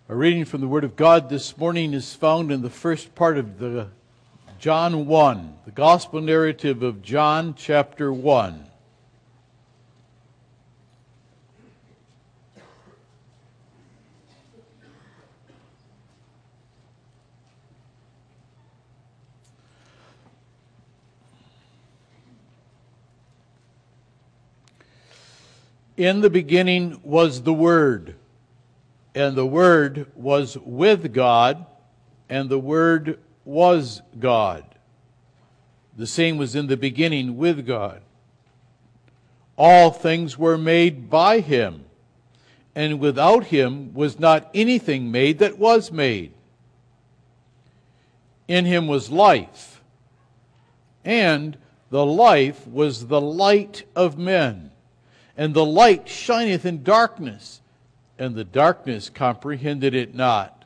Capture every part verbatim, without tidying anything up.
Our reading from the Word of God this morning is found in the first part of the John one, the Gospel narrative of John chapter one. In the beginning was the Word, and the Word was with God, and the Word was God. The same was in the beginning with God. All things were made by Him, and without Him was not anything made that was made. In Him was life, and the life was the light of men. And the light shineth in darkness, and the darkness comprehended it not.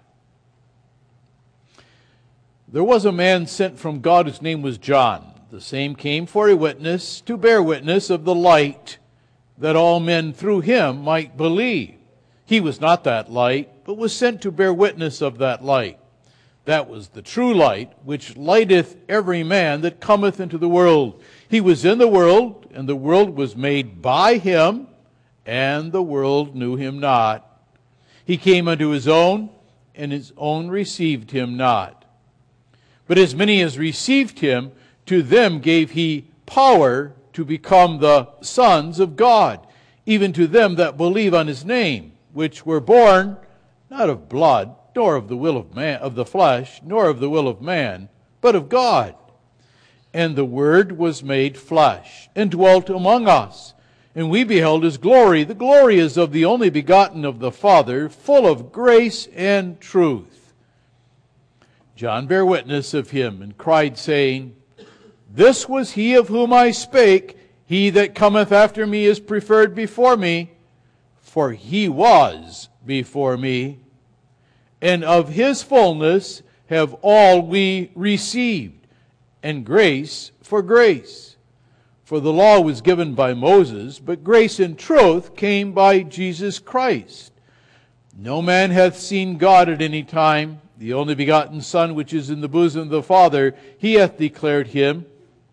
There was a man sent from God whose name was John. The same came for a witness, to bear witness of the light, that all men through him might believe. He was not that light, but was sent to bear witness of that light. That was the true light, which lighteth every man that cometh into the world. He was in the world, and the world was made by him, and the world knew him not. He came unto his own, and his own received him not. But as many as received him, to them gave he power to become the sons of God, even to them that believe on his name, which were born not of blood, nor of the will of man, of the flesh, nor of the will of man, but of God. And the Word was made flesh, and dwelt among us. And we beheld His glory. The glory is of the only begotten of the Father, full of grace and truth. John bare witness of Him, and cried, saying, This was He of whom I spake. He that cometh after me is preferred before me, for He was before me. And of His fullness have all we received, and grace for grace. For the law was given by Moses, but grace and truth came by Jesus Christ. No man hath seen God at any time. The only begotten Son, which is in the bosom of the Father, He hath declared Him.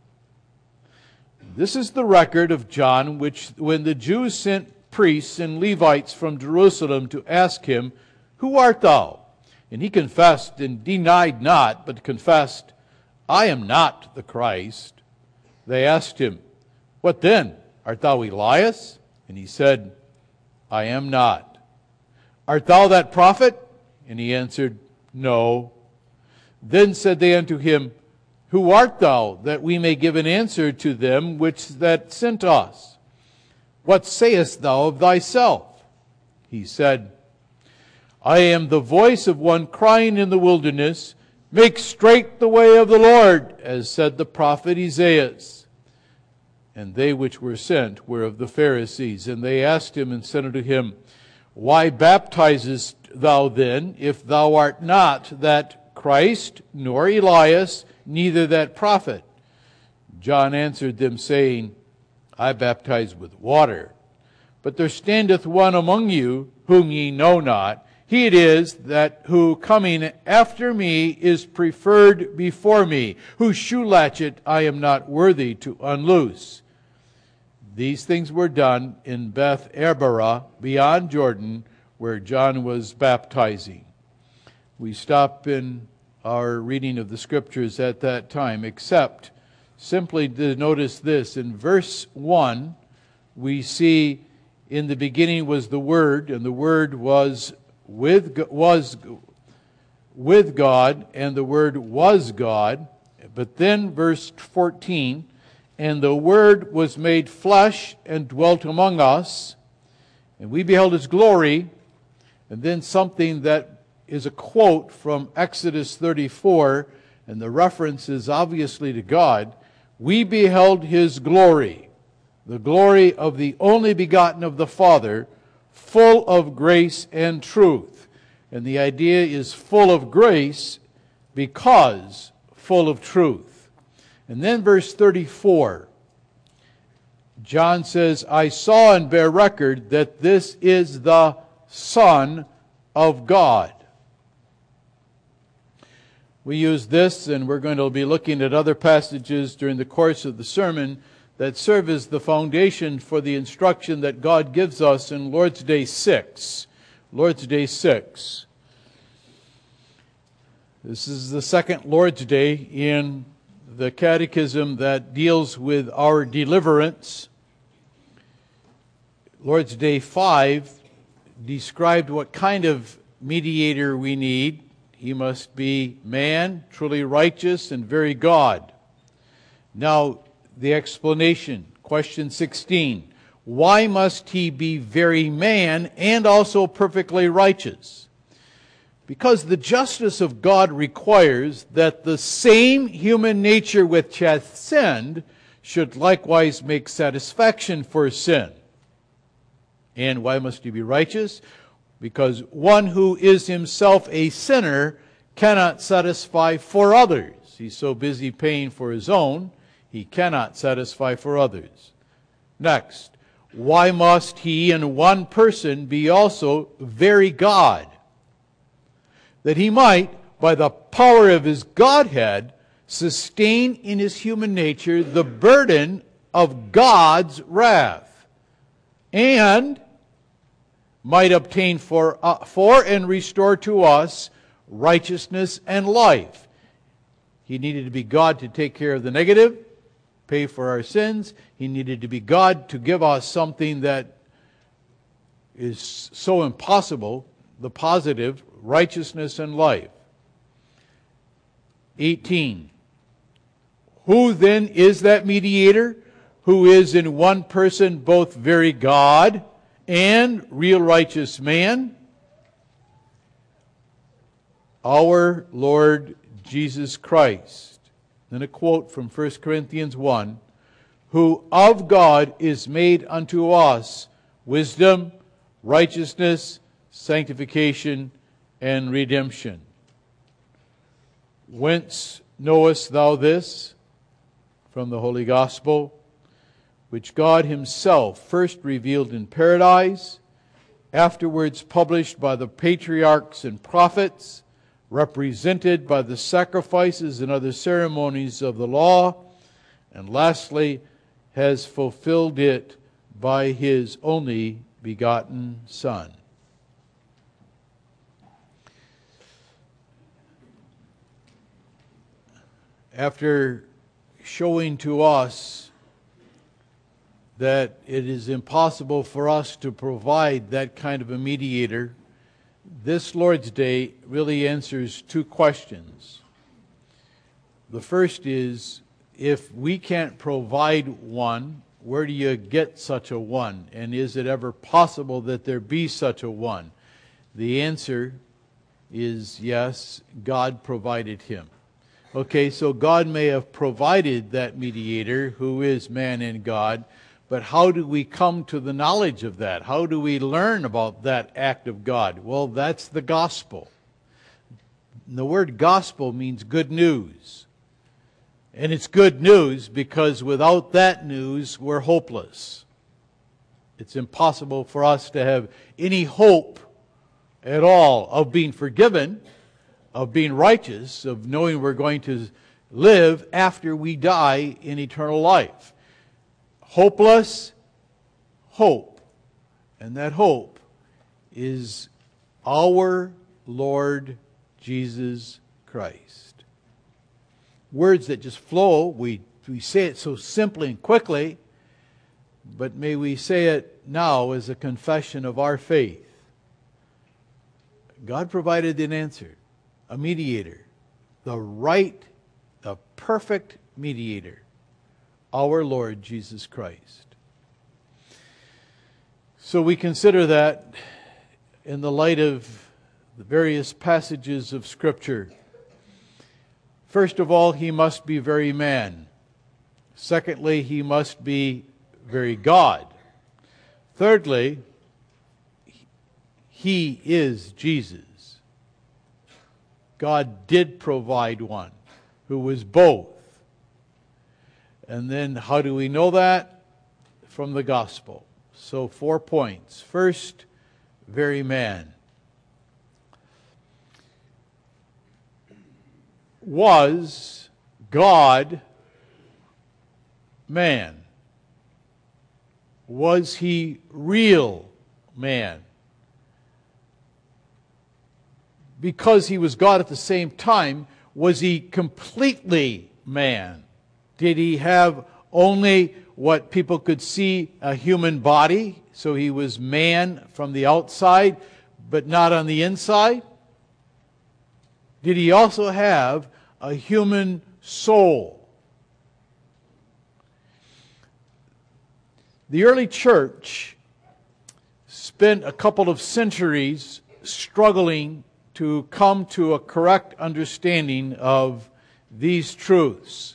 This is the record of John, which when the Jews sent priests and Levites from Jerusalem to ask him, Who art thou? And he confessed and denied not, but confessed, I am not the Christ. They asked him, What then? Art thou Elias? And he said, I am not. Art thou that prophet? And he answered, No. Then said they unto him, Who art thou, that we may give an answer to them which that sent us? What sayest thou of thyself? He said, I am the voice of one crying in the wilderness, Make straight the way of the Lord, as said the prophet Isaiah. And they which were sent were of the Pharisees. And they asked him and said unto him, Why baptizest thou then, if thou art not that Christ, nor Elias, neither that prophet? John answered them, saying, I baptize with water, but there standeth one among you, whom ye know not. He it is that who coming after me is preferred before me, whose shoe latchet I am not worthy to unloose. These things were done in Beth Arbara, beyond Jordan, where John was baptizing. We stop in our reading of the Scriptures at that time, except simply to notice this. In verse one, we see in the beginning was the Word, and the Word was with was with God, and the Word was God. But then verse fourteen, and the Word was made flesh and dwelt among us, and we beheld His glory. And then something that is a quote from Exodus thirty-four, and the reference is obviously to God. We beheld His glory, the glory of the only begotten of the Father, full of grace and truth. And the idea is full of grace because full of truth. And then verse thirty-four, John says, I saw and bear record that this is the Son of God. We use this, and we're going to be looking at other passages during the course of the sermon that serve as the foundation for the instruction that God gives us in Lord's Day six. Lord's Day six. This is the second Lord's Day in the Catechism that deals with our deliverance. Lord's Day five described what kind of mediator we need. He must be man, truly righteous, and very God. Now, the explanation, question sixteen. Why must he be very man and also perfectly righteous? Because the justice of God requires that the same human nature which hath sinned should likewise make satisfaction for sin. And why must he be righteous? Because one who is himself a sinner cannot satisfy for others. He's so busy paying for his own, he cannot satisfy for others. Next, why must he in one person be also very God? That he might, by the power of his Godhead, sustain in his human nature the burden of God's wrath, and might obtain for, uh, for and restore to us righteousness and life. He needed to be God to take care of the negative, pay for our sins. He needed to be God to give us something that is so impossible, the positive, righteousness and life. eighteen. Who then is that mediator who is in one person both very God and real righteous man? Our Lord Jesus Christ. Then a quote from First Corinthians one. Who of God is made unto us wisdom, righteousness, sanctification, and redemption. Whence knowest thou this? From the Holy Gospel, which God himself first revealed in paradise, afterwards published by the patriarchs and prophets, represented by the sacrifices and other ceremonies of the law, and lastly has fulfilled it by his only begotten Son. After showing to us that it is impossible for us to provide that kind of a mediator, this Lord's Day really answers two questions. The first is, if we can't provide one, where do you get such a one? And is it ever possible that there be such a one? The answer is yes, God provided him. Okay, so God may have provided that mediator who is man and God, but how do we come to the knowledge of that? How do we learn about that act of God? Well, that's the gospel. The word gospel means good news. And it's good news because without that news, we're hopeless. It's impossible for us to have any hope at all of being forgiven, of being righteous, of knowing we're going to live after we die in eternal life. Hopeless, hope. And that hope is our Lord Jesus Christ. Words that just flow. We, we say it so simply and quickly, but may we say it now as a confession of our faith. God provided an answer. A mediator, the right, the perfect mediator, our Lord Jesus Christ. So we consider that in the light of the various passages of Scripture. First of all, he must be very man. Secondly, he must be very God. Thirdly, he is Jesus. God did provide one who was both. And then how do we know that? From the gospel. So four points. First, very man. was God man? Was he real man? Because he was God at the same time, was he completely man? Did he have only what people could see, a human body, so he was man from the outside, but not on the inside? Did he also have a human soul? The early church spent a couple of centuries struggling to come to a correct understanding of these truths.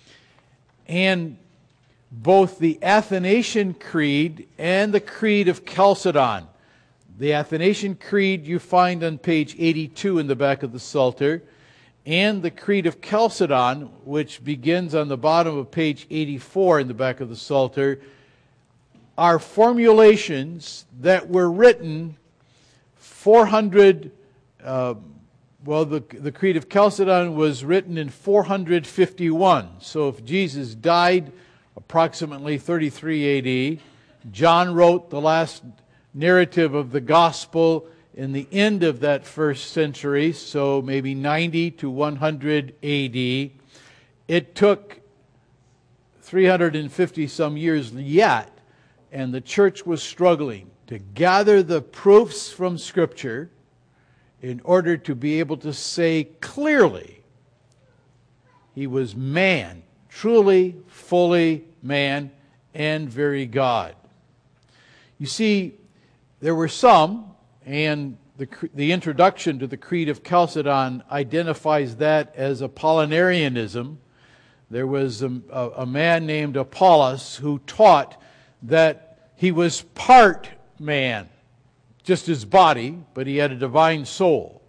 And both the Athanasian Creed and the Creed of Chalcedon. The Athanasian Creed you find on page eighty-two in the back of the Psalter, and the Creed of Chalcedon, which begins on the bottom of page eighty-four in the back of the Psalter, are formulations that were written four hundred, uh, well, the, the Creed of Chalcedon was written in four hundred fifty-one. So if Jesus died approximately thirty-three A D, John wrote the last narrative of the gospel in the end of that first century, so maybe ninety to one hundred A D. It took three hundred fifty some years yet, and the church was struggling to gather the proofs from Scripture in order to be able to say clearly he was man, truly, fully man, and very God. You see, there were some, and the, the introduction to the Creed of Chalcedon identifies that as Apollinarianism. There was a, a, a man named Apollos who taught that he was part man, just his body, but he had a divine soul.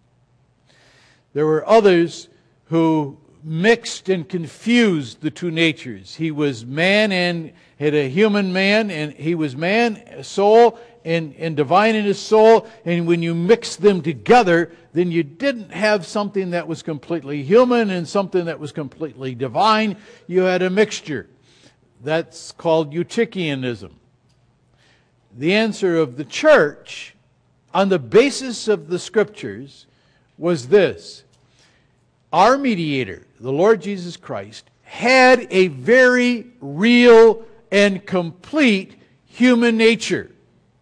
There were others who mixed and confused the two natures. He was man and had a human man, and he was man, soul, and, and divine in his soul, and when you mix them together, then you didn't have something that was completely human and something that was completely divine. You had a mixture. That's called Eutychianism. The answer of the church, on the basis of the Scriptures, was this: our mediator, the Lord Jesus Christ, had a very real and complete human nature,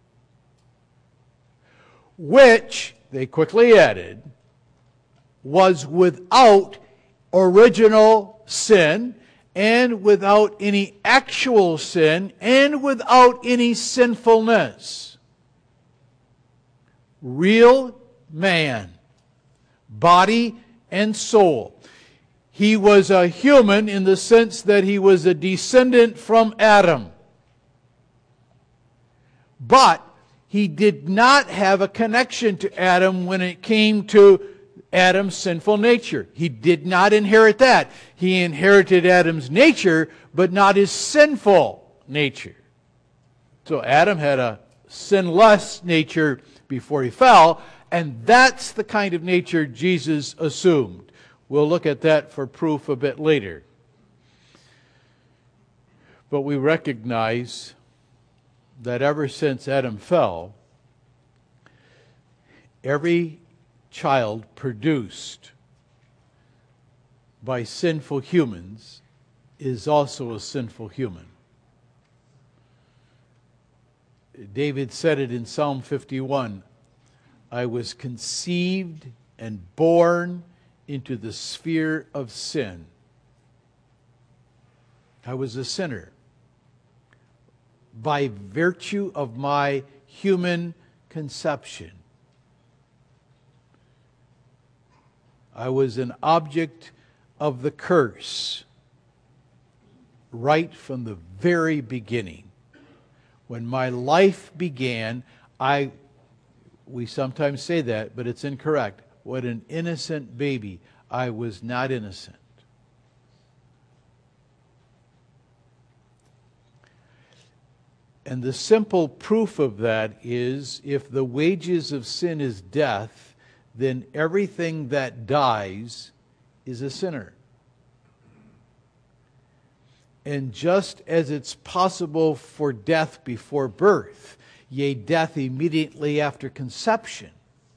which, they quickly added, was without original sin, and without any actual sin, and without any sinfulness. Real man, body and soul. He was a human in the sense that he was a descendant from Adam. But he did not have a connection to Adam when it came to Adam's sinful nature. He did not inherit that. He inherited Adam's nature, but not his sinful nature. So Adam had a sinless nature before he fell, and that's the kind of nature Jesus assumed. We'll look at that for proof a bit later. But we recognize that ever since Adam fell, every child produced by sinful humans is also a sinful human. David said it in Psalm fifty-one, I was conceived and born into the sphere of sin. I was a sinner by virtue of my human conception. I was an object of the curse right from the very beginning. When my life began, I, we sometimes say that, but it's incorrect. What an innocent baby. I was not innocent. And the simple proof of that is, if the wages of sin is death, then everything that dies is a sinner. And just as it's possible for death before birth, yea, death immediately after conception,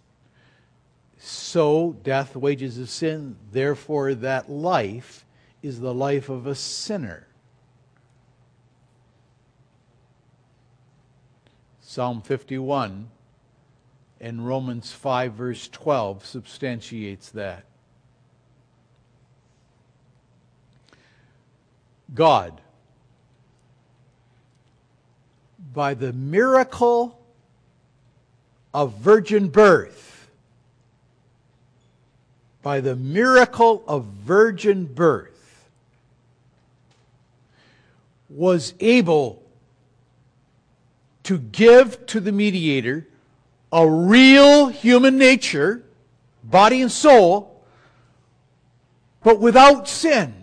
so death, the wages of sin, therefore that life is the life of a sinner. Psalm fifty-one and Romans five verse twelve substantiates that. God, by the miracle of virgin birth, by the miracle of virgin birth, was able to give to the mediator a real human nature, body and soul, but without sin.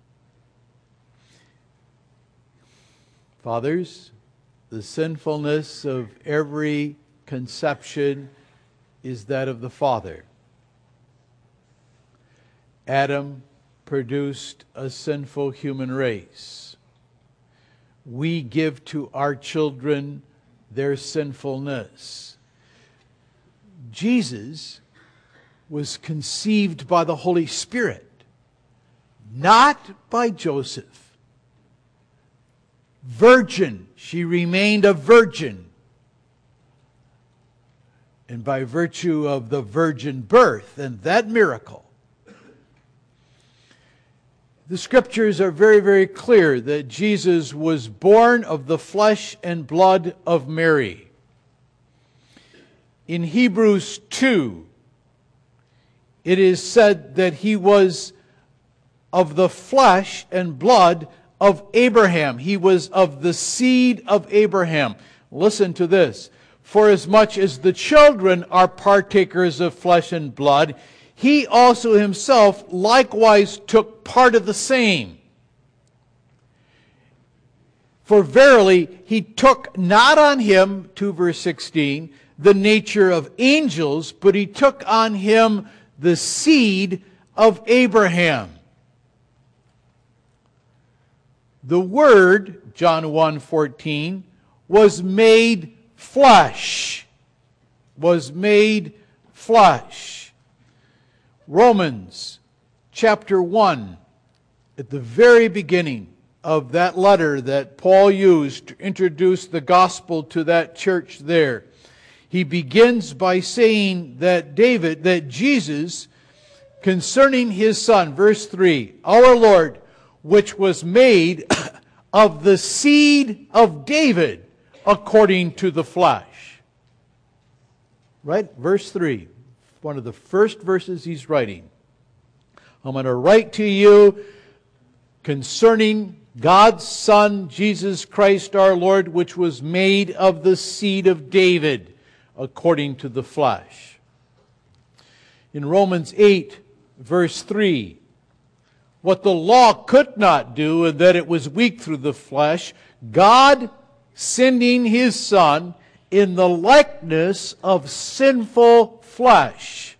Fathers, the sinfulness of every conception is that of the father. Adam produced a sinful human race. We give to our children their sinfulness. Jesus was conceived by the Holy Spirit, not by Joseph. Virgin, she remained a virgin. And by virtue of the virgin birth and that miracle, the Scriptures are very, very clear that Jesus was born of the flesh and blood of Mary. In Hebrews two, it is said that he was of the flesh and blood of Abraham. He was of the seed of Abraham. Listen to this. For as much as the children are partakers of flesh and blood, he also himself likewise took part of the same. For verily he took not on him, two verse sixteen, the nature of angels, but he took on him the seed of Abraham. The Word, John one fourteen, was made flesh. Was made flesh. Romans chapter one, at the very beginning of that letter that Paul used to introduce the gospel to that church there, he begins by saying that David, that Jesus, concerning his Son, verse three, our Lord, which was made of the seed of David according to the flesh. Right? Verse three. One of the first verses he's writing. I'm going to write to you concerning God's Son, Jesus Christ our Lord, which was made of the seed of David according to the flesh. In Romans eight, verse three, what the law could not do, and that it was weak through the flesh, God sending His Son in the likeness of sinful flesh.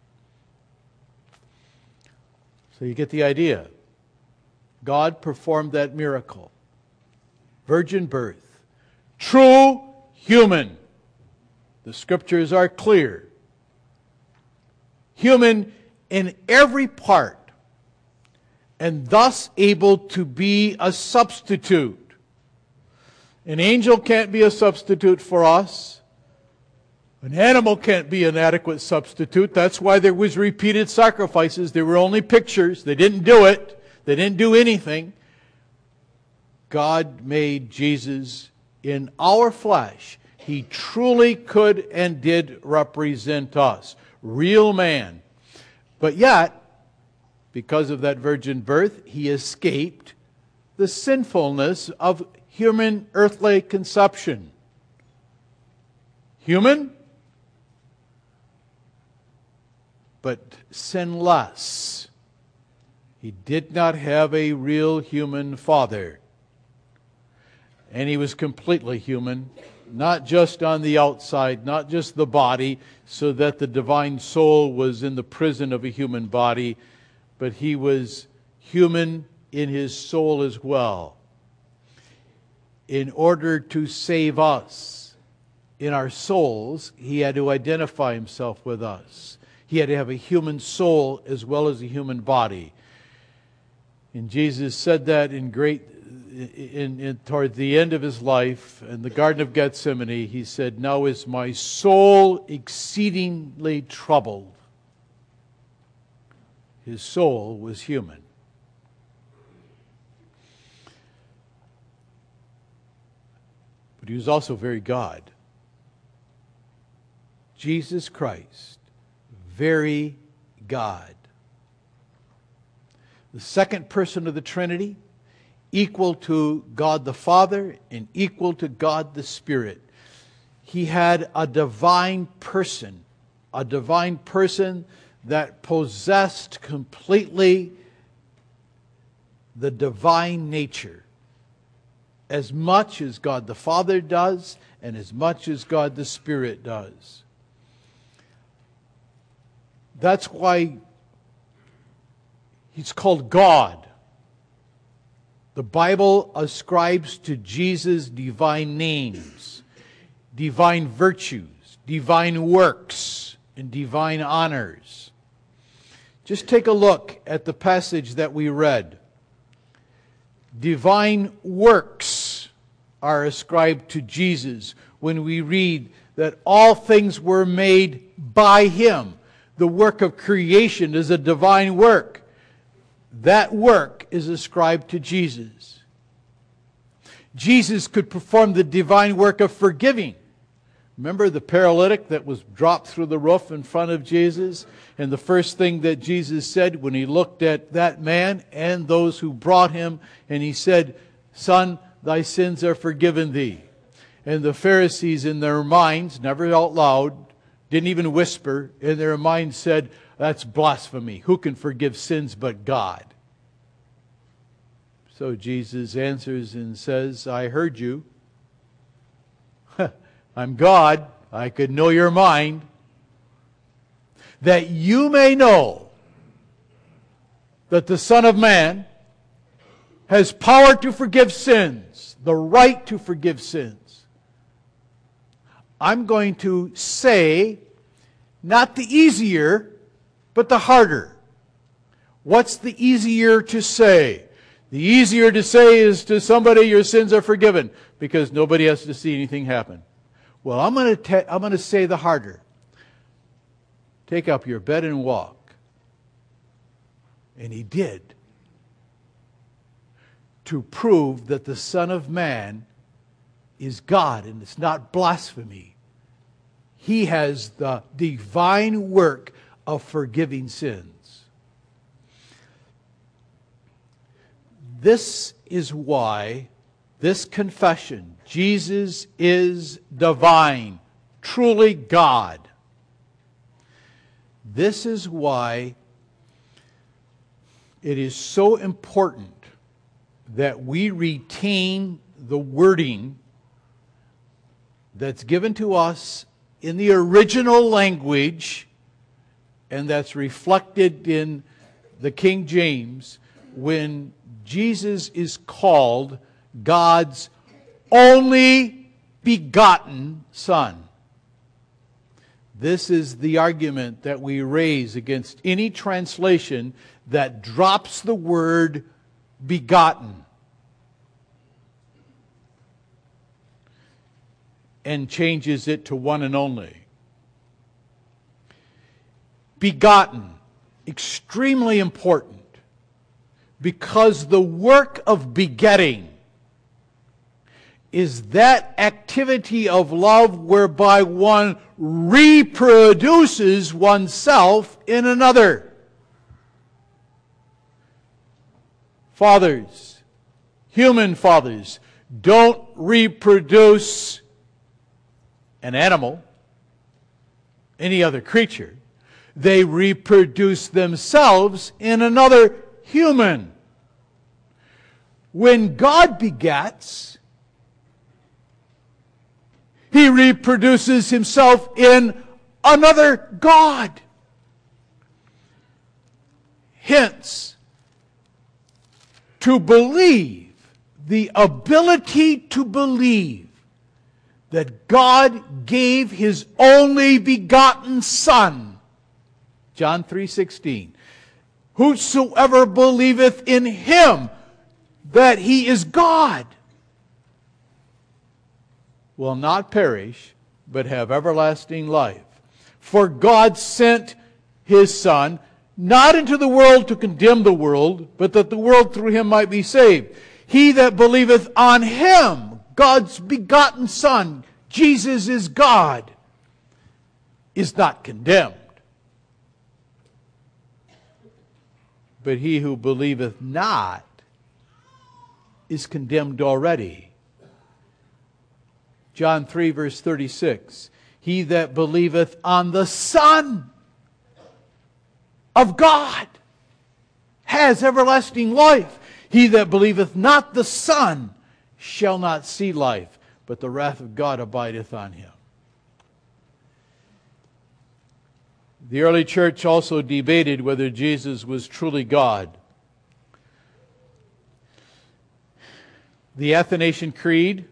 So you get the idea. God performed that miracle. Virgin birth. True human. The Scriptures are clear. Human in every part, and thus able to be a substitute. An angel can't be a substitute for us. An animal can't be an adequate substitute. That's why there was repeated sacrifices. They were only pictures. They didn't do it. They didn't do anything. God made Jesus in our flesh. He truly could and did represent us. Real man. But yet, because of that virgin birth, He escaped the sinfulness of human earthly conception. Human, but sinless. He did not have a real human father. And He was completely human, not just on the outside, not just the body, so that the divine soul was in the prison of a human body, but he was human in his soul as well. In order to save us in our souls, he had to identify himself with us. He had to have a human soul as well as a human body. And Jesus said that in great, in, in toward the end of his life, in the Garden of Gethsemane, he said, "Now is my soul exceedingly troubled." His soul was human. But he was also very God. Jesus Christ, very God. The second person of the Trinity, equal to God the Father and equal to God the Spirit. He had a divine person, a divine person that possessed completely the divine nature, as much as God the Father does and as much as God the Spirit does. That's why he's called God. The Bible ascribes to Jesus divine names, divine virtues, divine works, and divine honors. Just take a look at the passage that we read. Divine works are ascribed to Jesus when we read that all things were made by him. The work of creation is a divine work. That work is ascribed to Jesus. Jesus could perform the divine work of forgiving. Remember the paralytic that was dropped through the roof in front of Jesus? And the first thing that Jesus said when he looked at that man and those who brought him, and he said, "Son, thy sins are forgiven thee." And the Pharisees in their minds, never out loud, didn't even whisper, in their minds said, "That's blasphemy. Who can forgive sins but God?" So Jesus answers and says, "I heard you. I'm God. I could know your mind. That you may know that the Son of Man has power to forgive sins, the right to forgive sins. I'm going to say, not the easier, but the harder." What's the easier to say? The easier to say is to somebody, "Your sins are forgiven," because nobody has to see anything happen. Well, I'm going to I'm going to say the harder. Take up your bed and walk. And he did. To prove that the Son of Man is God and it's not blasphemy. He has the divine work of forgiving sins. This is why this confession, Jesus is divine, truly God. This is why it is so important that we retain the wording that's given to us in the original language and that's reflected in the King James when Jesus is called God's only begotten Son. This is the argument that we raise against any translation that drops the word begotten and changes it to one and only. Begotten, extremely important, because the work of begetting is that activity of love whereby one reproduces oneself in another. Fathers, human fathers, don't reproduce an animal, any other creature. They reproduce themselves in another human. When God begets, He reproduces Himself in another God. Hence, to believe, the ability to believe that God gave His only begotten Son, John three sixteen, whosoever believeth in Him, that He is God, will not perish, but have everlasting life. For God sent His Son, not into the world to condemn the world, but that the world through Him might be saved. He that believeth on Him, God's begotten Son, Jesus is God, is not condemned. But he who believeth not is condemned already. John three, verse thirty-six. He that believeth on the Son of God has everlasting life. He that believeth not the Son shall not see life, but the wrath of God abideth on him. The early church also debated whether Jesus was truly God. The Athanasian Creed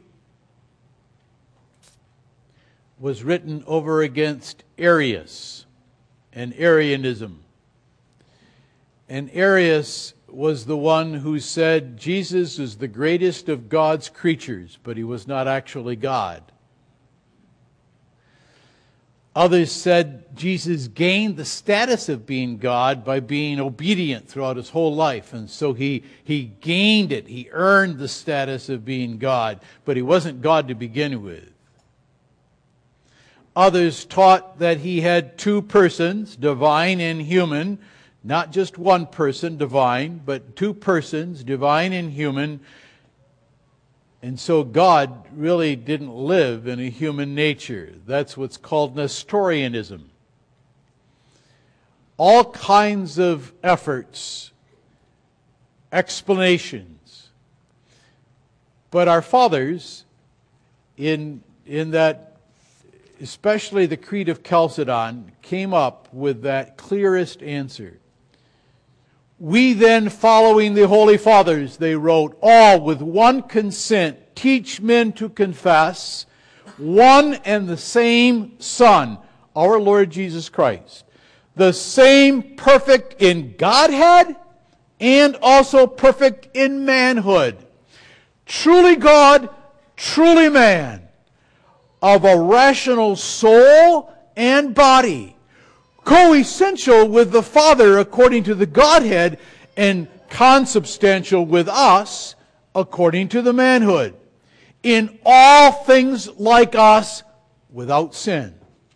was written over against Arius and Arianism. And Arius was the one who said Jesus is the greatest of God's creatures, but He was not actually God. Others said Jesus gained the status of being God by being obedient throughout His whole life. And so he, he gained it. He earned the status of being God. But He wasn't God to begin with. Others taught that He had two persons, divine and human. Not just one person, divine, but two persons, divine and human. And so God really didn't live in a human nature. That's what's called Nestorianism. All kinds of efforts, explanations. But our fathers, in, in that, especially the Creed of Chalcedon, came up with that clearest answer. We then, following the Holy Fathers, they wrote, all with one consent, teach men to confess one and the same Son, our Lord Jesus Christ, the same perfect in Godhead and also perfect in manhood, truly God, truly man, of a rational soul and body, co-essential with the Father according to the Godhead, and consubstantial with us according to the manhood. In all things like us, without sin.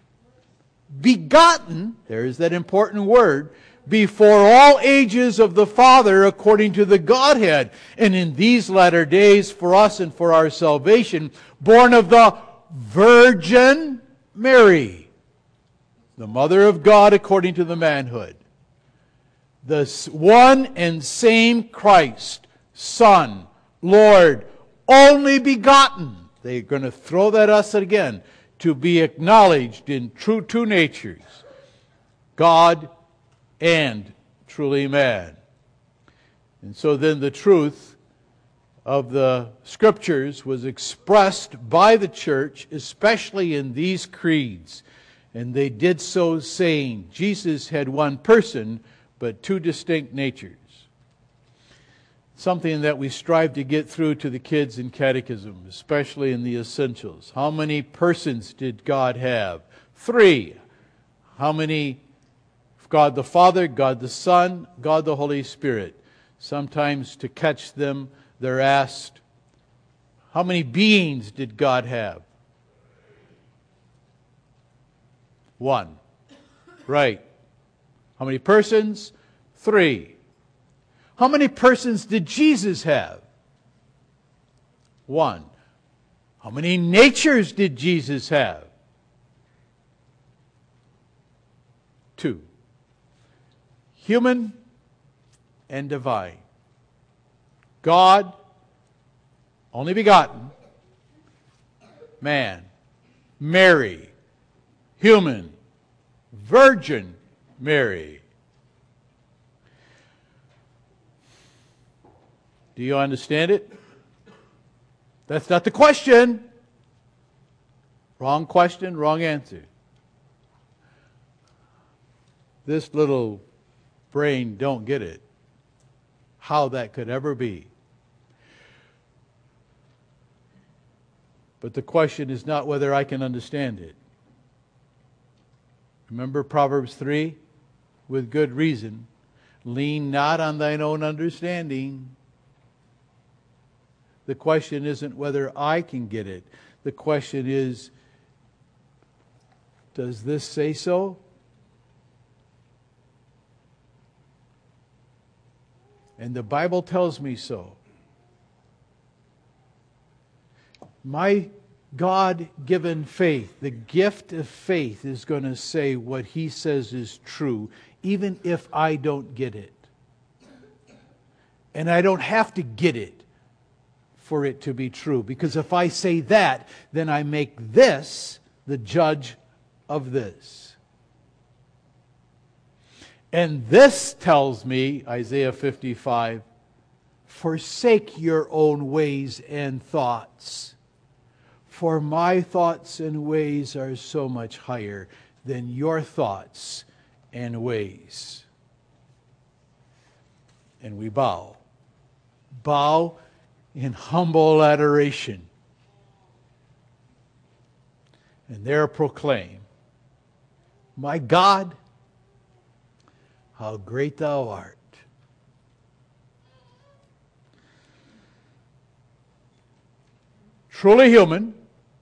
Begotten, there is that important word, before all ages of the Father according to the Godhead. And in these latter days, for us and for our salvation, born of the Virgin Mary, the Mother of God according to the manhood. The one and same Christ, Son, Lord, only begotten. They're going to throw that at us again. To be acknowledged in true two natures. God and truly man. And so then the truth of the Scriptures was expressed by the church, especially in these creeds. And they did so saying Jesus had one person, but two distinct natures. Something that we strive to get through to the kids in catechism, especially in the essentials. How many persons did God have? Three. How many? God the Father, God the Son, God the Holy Spirit. Sometimes to catch them, they're asked, how many beings did God have? One. Right. How many persons? Three. How many persons did Jesus have? One. How many natures did Jesus have? Two. Human and divine. God, only begotten. Man. Mary. Human. Virgin Mary. Do you understand it? That's not the question. Wrong question, wrong answer. This little brain don't get it. How that could ever be. But the question is not whether I can understand it. Remember Proverbs three? With good reason. Lean not on thine own understanding. The question isn't whether I can get it. The question is, does this say so? And the Bible tells me so. My God-given faith, the gift of faith, is going to say what He says is true, even if I don't get it. And I don't have to get it for it to be true. Because if I say that, then I make this the judge of this. And this tells me, Isaiah fifty-five, forsake your own ways and thoughts, for my thoughts and ways are so much higher than your thoughts and ways. And we bow. Bow in humble adoration. And there proclaim, my God, how great thou art. Truly human,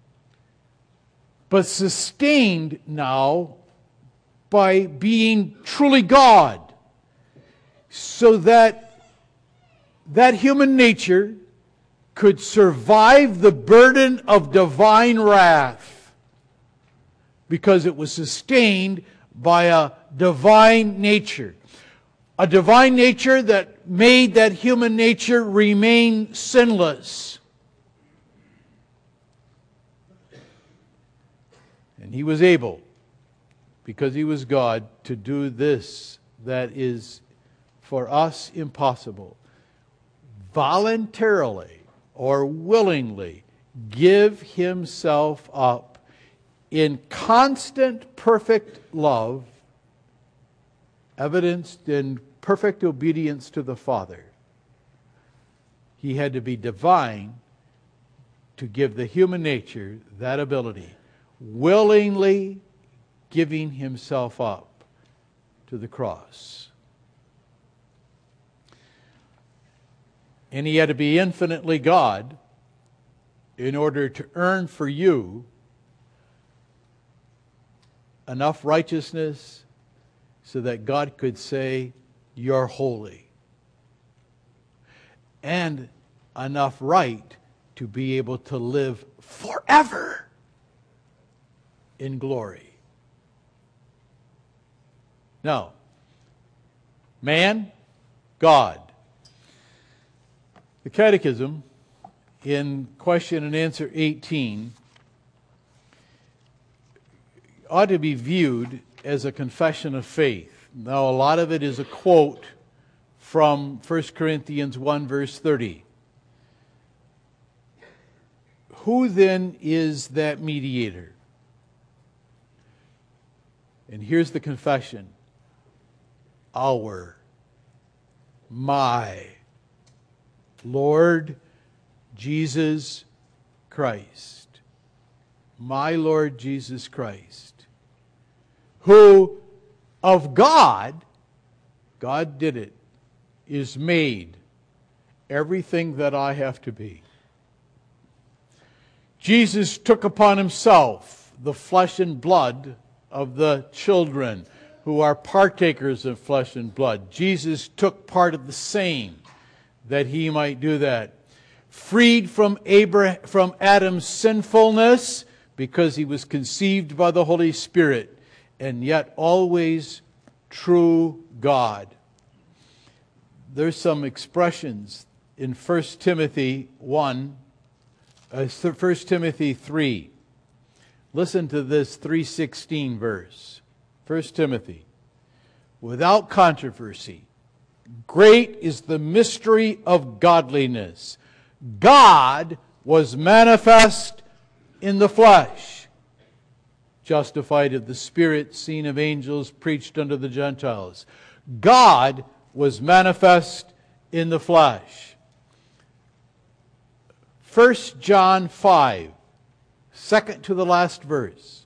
but sustained now by being truly God, so that that human nature could survive the burden of divine wrath, because it was sustained by a divine nature. A divine nature that made that human nature remain sinless. And He was able, because He was God, to do this that is for us impossible. Voluntarily or willingly give Himself up in constant, perfect love, evidenced in perfect obedience to the Father. He had to be divine to give the human nature that ability, willingly giving Himself up to the cross. And He had to be infinitely God in order to earn for you enough righteousness so that God could say, you're holy. And enough right to be able to live forever in glory. Now, man, God. The Catechism, in question and answer eighteen, ought to be viewed as a confession of faith. Now, a lot of it is a quote from First Corinthians one, verse thirty. Who then is that mediator? And here's the confession. Our, my Lord Jesus Christ. My Lord Jesus Christ. Who of God, God did it, is made everything that I have to be. Jesus took upon Himself the flesh and blood of the children who are partakers of flesh and blood. Jesus took part of the same that He might do that. Freed from Abraham, from Adam's sinfulness because he was conceived by the Holy Spirit, and yet always true God. There's some expressions in First Timothy one, uh, First Timothy three. Listen to this three sixteen verse. First Timothy. Without controversy, Great is the mystery of godliness. God was manifest in the flesh, justified of the Spirit, seen of angels, preached unto the Gentiles. God was manifest in the flesh. First John five, second to the last verse.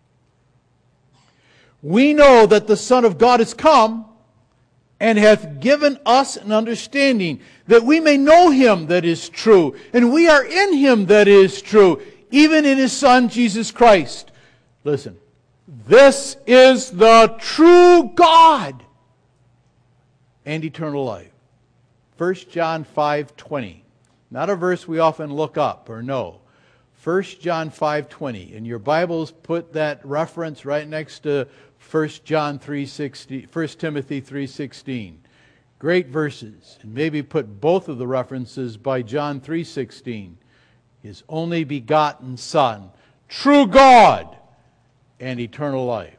We know that the Son of God is come, and hath given us an understanding, that we may know Him that is true. And we are in Him that is true, even in His Son, Jesus Christ. Listen, this is the true God and eternal life. First John five twenty. Not a verse we often look up or know. First John five twenty. In your Bibles, put that reference right next to First John three sixteen, First Timothy three sixteen. Great verses. And maybe put both of the references by John three sixteen. His only begotten Son, true God and eternal life.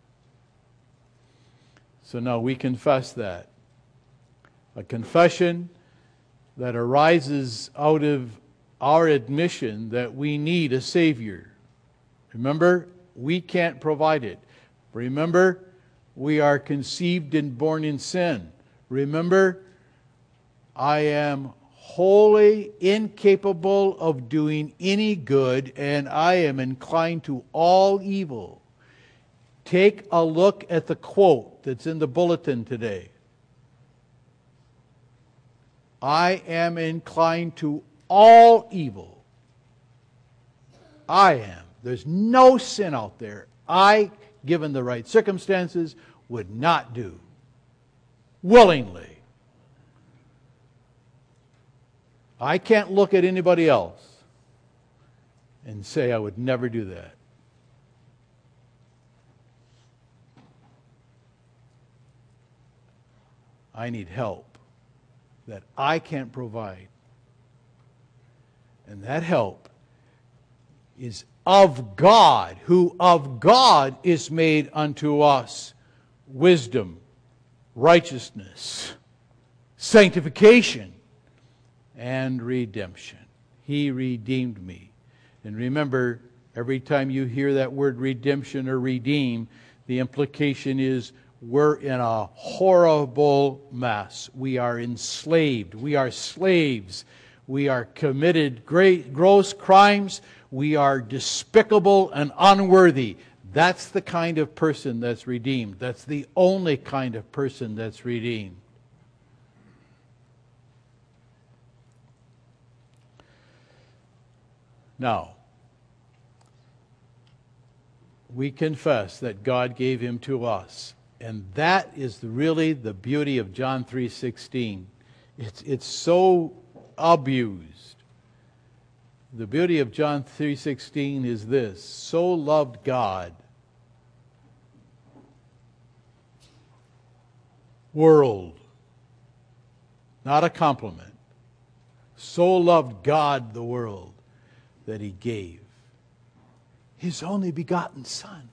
So now we confess that. A confession that arises out of our admission that we need a Savior. Remember, we can't provide it. Remember, we are conceived and born in sin. Remember, I am wholly incapable of doing any good, and I am inclined to all evil. Take a look at the quote that's in the bulletin today. I am inclined to all evil. I am. There's no sin out there I, given the right circumstances, would not do willingly. I can't look at anybody else and say I would never do that. I need help that I can't provide. And that help is of God, who of God is made unto us wisdom, righteousness, sanctification, and redemption. He redeemed me. And remember, every time you hear that word redemption or redeem, the implication is we're in a horrible mess. We are enslaved. We are slaves. We are committed great, gross crimes. We are despicable and unworthy. That's the kind of person that's redeemed. That's the only kind of person that's redeemed. Now, we confess that God gave Him to us. And that is really the beauty of John three sixteen. It's, it's so abused. The beauty of John three sixteen is this: so loved God, world, not a compliment. So loved God the world that He gave His only begotten Son.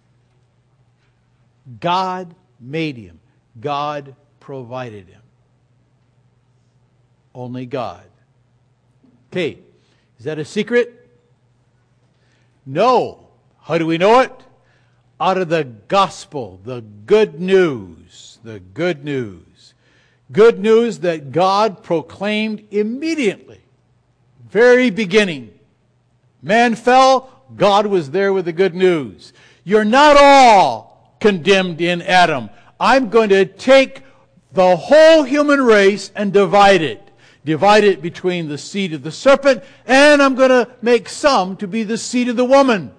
God made Him. God provided Him. Only God. Okay, is that a secret? No. How do we know it? Out of the gospel, the good news. The good news. Good news that God proclaimed immediately. Very beginning. Man fell, God was there with the good news. You're not all condemned in Adam. I'm going to take the whole human race and divide it. Divide it between the seed of the serpent, and I'm going to make some to be the seed of the woman.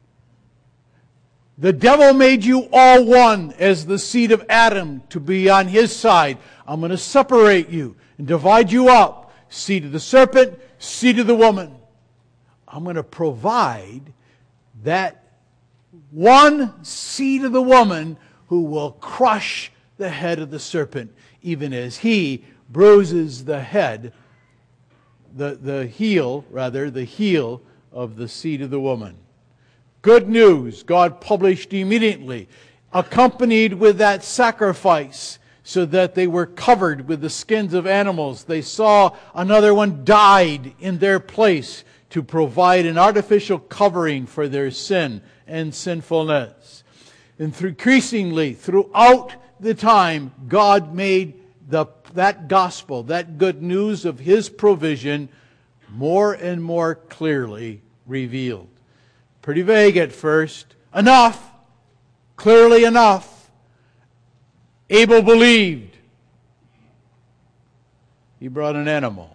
The devil made you all one as the seed of Adam to be on his side. I'm going to separate you and divide you up. Seed of the serpent, seed of the woman. I'm going to provide that one seed of the woman who will crush the head of the serpent, even as he bruises the head, the, the heel, rather, the heel of the seed of the woman. Good news, God published immediately, accompanied with that sacrifice, so that they were covered with the skins of animals. They saw another one died in their place to provide an artificial covering for their sin and sinfulness. And through, increasingly, throughout the time, God made the, that gospel, that good news of His provision, more and more clearly revealed. Pretty vague at first. Enough. Clearly enough. Abel believed. He brought an animal.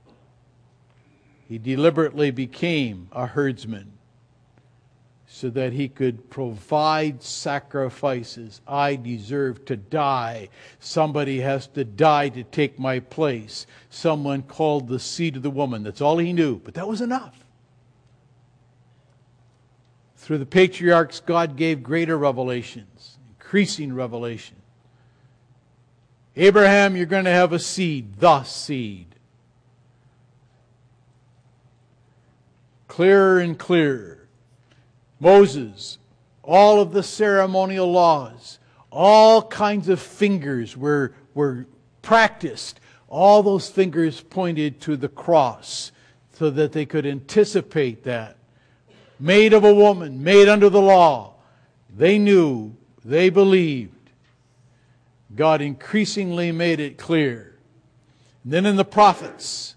He deliberately became a herdsman so that he could provide sacrifices. I deserve to die. Somebody has to die to take my place. Someone called the seed of the woman. That's all he knew, but that was enough. Through the patriarchs, God gave greater revelations, increasing revelation. Abraham, you're going to have a seed, the seed. Clearer and clearer. Moses, all of the ceremonial laws, all kinds of fingers were, were practiced. All those fingers pointed to the cross so that they could anticipate that. Made of a woman, made under the law. They knew, they believed. God increasingly made it clear. And then in the prophets,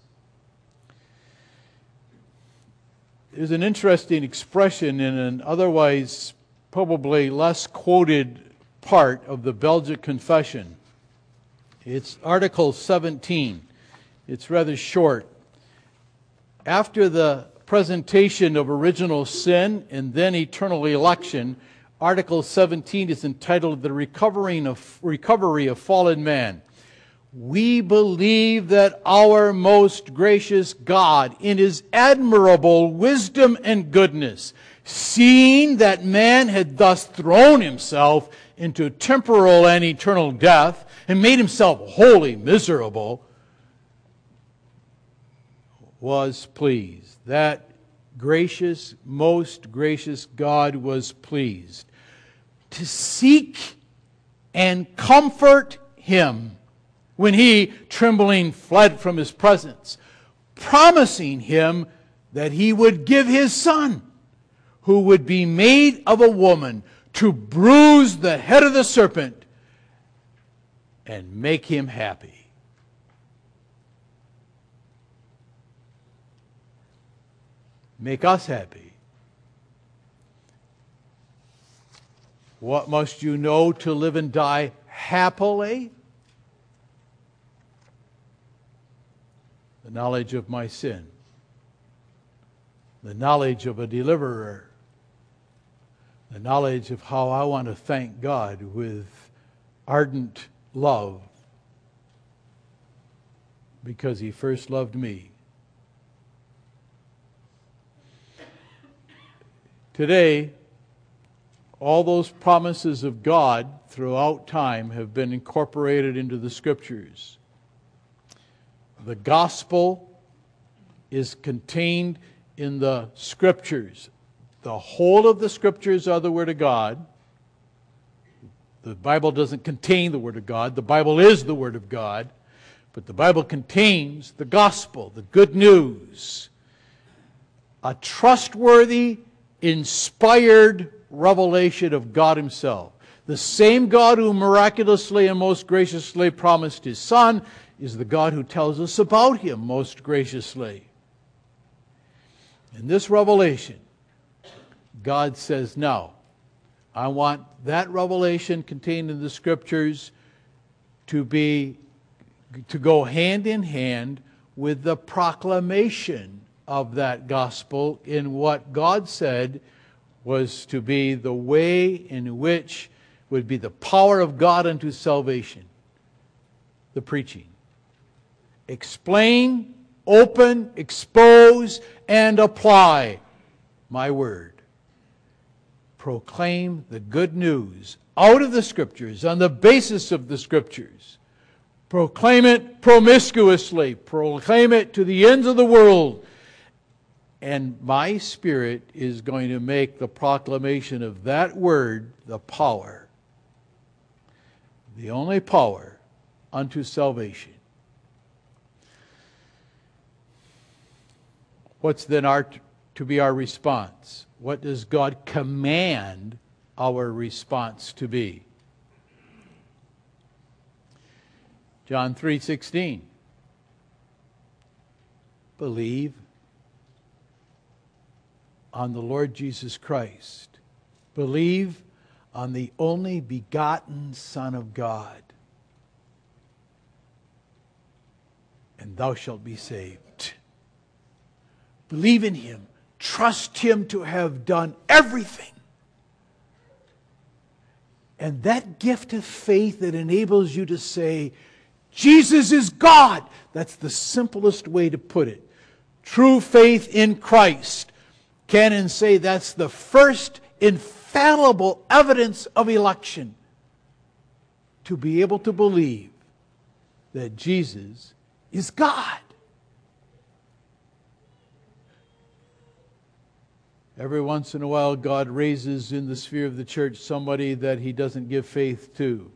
there's an interesting expression in an otherwise probably less quoted part of the Belgic Confession. It's Article seventeen. It's rather short. After the presentation of original sin and then eternal election, Article seventeen is entitled The Recovering of, Recovery of Fallen Man. We believe that our most gracious God, in His admirable wisdom and goodness, seeing that man had thus thrown himself into temporal and eternal death and made himself wholly miserable, was pleased. That gracious, most gracious God was pleased to seek and comfort him when he, trembling, fled from his presence, promising him that he would give his son, who would be made of a woman, to bruise the head of the serpent and make him happy. Make us happy. What must you know to live and die happily? The knowledge of my sin. The knowledge of a deliverer. The knowledge of how I want to thank God with ardent love because He first loved me. Today, all those promises of God throughout time have been incorporated into the Scriptures. The gospel is contained in the Scriptures. The whole of the Scriptures are the Word of God. The Bible doesn't contain the Word of God. The Bible is the Word of God. But the Bible contains the gospel, the good news. A trustworthy, inspired revelation of God Himself. The same God who miraculously and most graciously promised His Son is the God who tells us about Him most graciously. In this revelation, God says, now, I want that revelation contained in the Scriptures to be, to go hand in hand with the proclamation of that gospel in what God said was to be the way in which would be the power of God unto salvation. The preaching. Explain, open, expose, and apply my word. Proclaim the good news out of the Scriptures, on the basis of the Scriptures. Proclaim it promiscuously. Proclaim it to the ends of the world. And my Spirit is going to make the proclamation of that word the power. The only power unto salvation. What's then our to be our response? What does God command our response to be? John three sixteen. Believe on the Lord Jesus Christ. Believe on the only begotten Son of God, and thou shalt be saved. Believe in Him. Trust Him to have done everything. And that gift of faith that enables you to say, Jesus is God. That's the simplest way to put it. True faith in Christ. Canon say that's the first infallible evidence of election. To be able to believe that Jesus is God. Every once in a while, God raises in the sphere of the church somebody that He doesn't give faith to,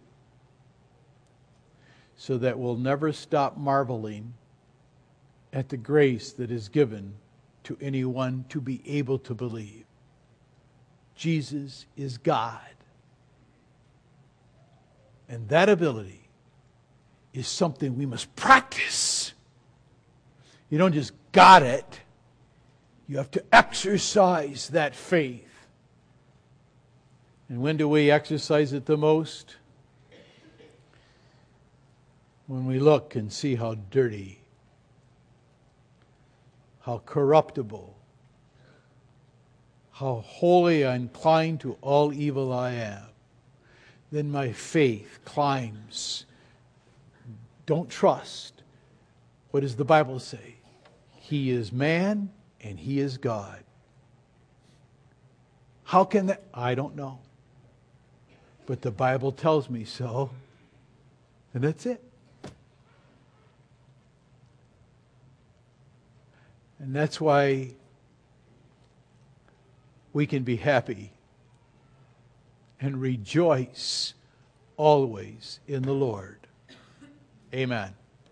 so that we'll never stop marveling at the grace that is given to anyone to be able to believe. Jesus is God. And that ability is something we must practice. You don't just got it. You have to exercise that faith. And when do we exercise it the most? When we look and see how dirty, how corruptible, how wholly inclined to all evil I am, then my faith climbs. Don't trust. What does the Bible say? He is man and He is God. How can that? I don't know. But the Bible tells me so. And that's it. And that's why we can be happy and rejoice always in the Lord. Amen.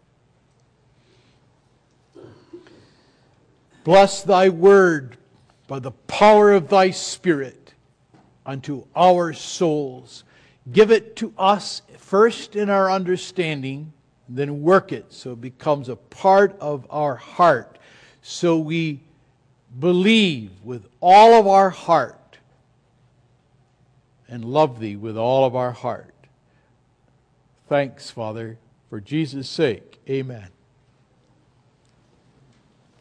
Bless Thy word by the power of Thy Spirit unto our souls. Give it to us first in our understanding, and then work it so it becomes a part of our heart, so we believe with all of our heart and love Thee with all of our heart. Thanks, Father, for Jesus' sake. Amen.